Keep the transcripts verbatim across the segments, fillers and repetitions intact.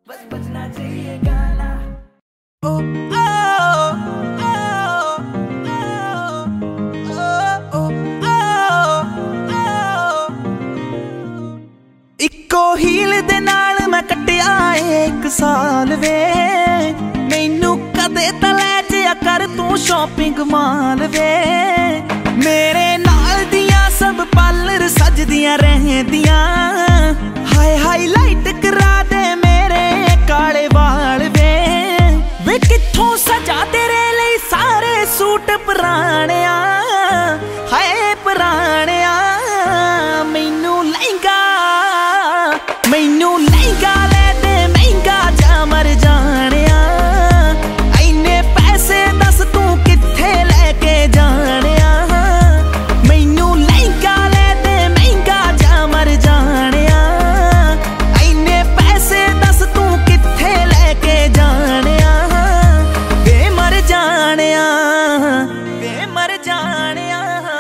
बस बजना चाहिए गाना। ओ, ओ, ओ, ओ, ओ, इक्को हील दे नाल मैं कटिया एक साल वे मैनू कदे तां लै जिया कर तू शॉपिंग माल वे मेरे नाल दियां सब पार्लर सजदियां रहंदियां हाय हाईलाइट करा दे मेरे काले वाल वे वे कित्थों सजा तेरे लिए सारे सूट पुराणिया हाय पुराणिया मैनू लहंगा मैनू लहंगा ले दे महंगा जा मर जानिया इन्ने पैसे दस तू कित्थे लेके जानिया मैनू लहंगा ले दे महंगा जा मर जानिया इन्ने पैसे दस तू कित्थे लेके जानिया वे मर जानिया वे मर जानिया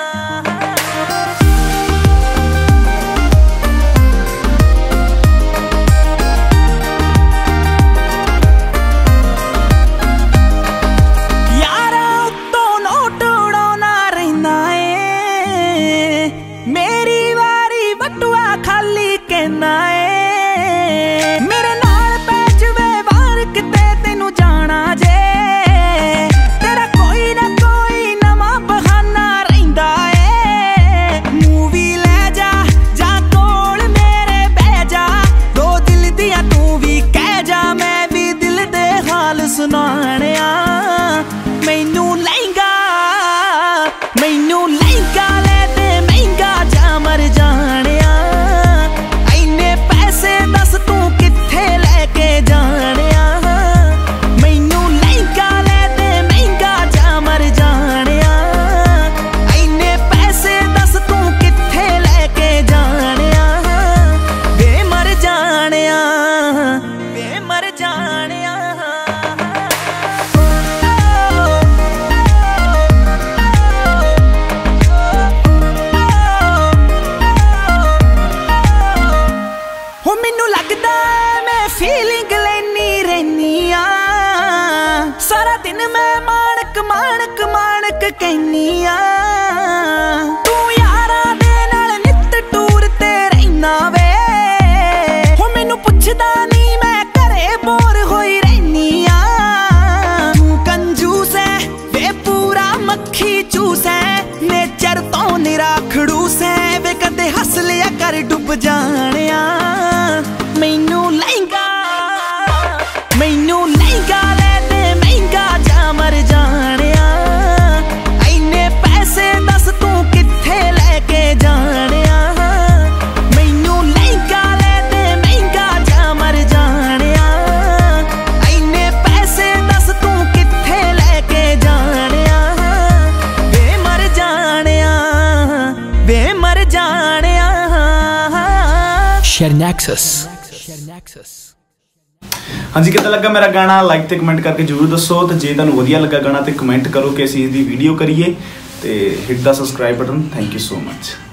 मेरे नाल पै जवे वार किते तेनू जाना जे तेरा कोई ना कोई नवा बहाना रहिंदा ए मूवी ले जा जा कोल मेरे बह जा दो दिल दियां तू भी कह जा मैं भी दिल दे हाल सुनाणिया मैनू लहंगा मैनू लहंगा ले दे महंगा जा मर जानिया दस तू कित्थे लेके जानिया मैनू लहंगा ले दे महंगा जा मर जानिया इन्ने पैसे दस तू कित्थे लेके जानिया वे मर जानिया वे मर जानिया फीलिंग लेनी रहनी आ सारा दिन मैं माणक माणक माणक कहनी आ तू यारा दे नाल नित टूर ते रहना वे हो मैनू पुछदा नहीं मैं घरे बोर होई रहनी आ तू कंजूस है वे पूरा मक्खी चूस है नेचर तो निरा खड़ूस है वे कदे हस लिया कर डुब जानिया मैनू लहंगा मैनू लहंगा ले दे महंगा जा मर जानिया इन्ने पैसे दस तू कित्थे लेके जानिया मैनू लहंगा ले दे महंगा जा मर जानिया इन्ने पैसे दस तू कित्थे लेके जानिया वे मर जानिया वे मर जानिया शेरनैक्सस हाँ जी कितना लगा मेरा गाना लाइक ते कमेंट करके जरूर दसो तो जे तुहानू वधिया लगा गाना तो कमेंट करो कि असीं इसदी वीडियो करिए तो hit the subscribe button thank you so much.